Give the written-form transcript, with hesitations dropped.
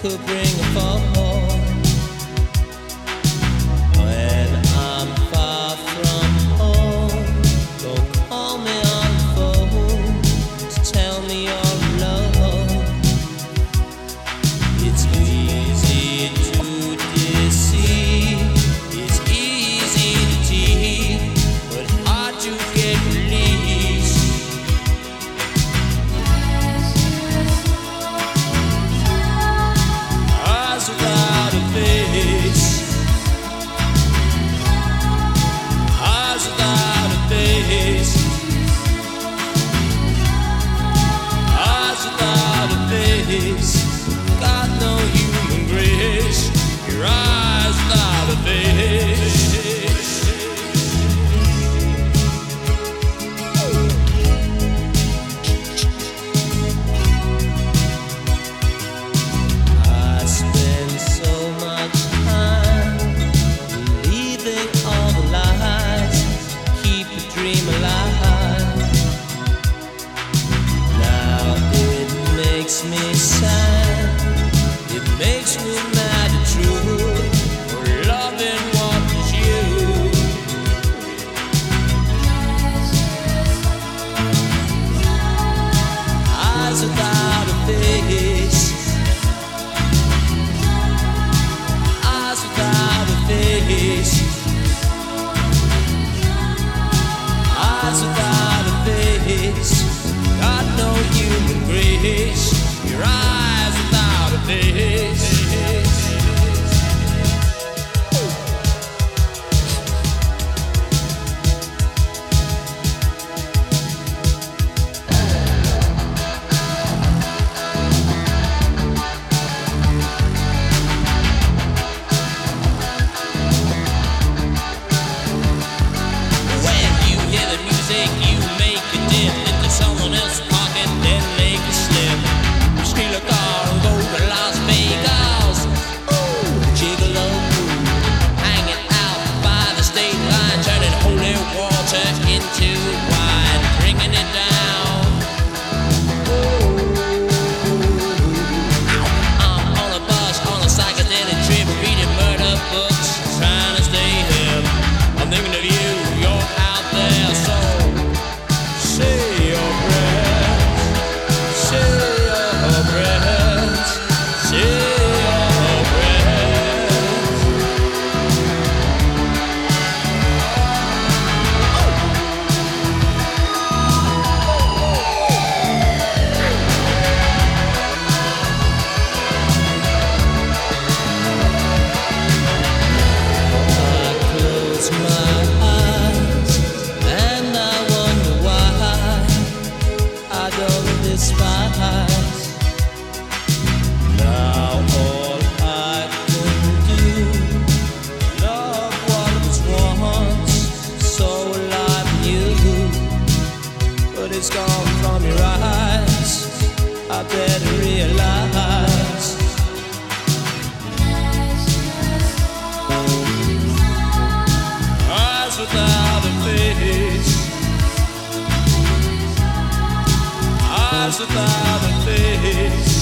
could bring a fall. When I'm far from home, don't call me on the phone to tell me you're alone. It's easy to deceive, it's easy to tease, but hard to get released. Eyes without a face, eyes without a face, eyes without a face. Got no human grace. Your eyes without a face. I spend so much time believing all the lies, keep a dream alive. Now it makes me sad, it makes me mad and true, for loving what was you. Eyes without a face, eyes without a face, eyes without a face. Got no human grace. Your eyes without a face. When you hear the music, you make a dip into someone else's pocket, then make a slip. Steal a car and go to Las Vegas. Ooh, gigolo, hanging out by the state line, turning holy water into wine, drinking it down. I'm on a bus, on a psychedelic trip, reading murder books, trying to stay hip. I'm thinking of you, you're out there, so say your prayers, say your prayers, say your prayers. I close my eyes and I wonder why I don't despise. Now all I can do, love what was once so alive in you, but it's gone from your eyes. I better realize. Eyes without a face, eyes without a face.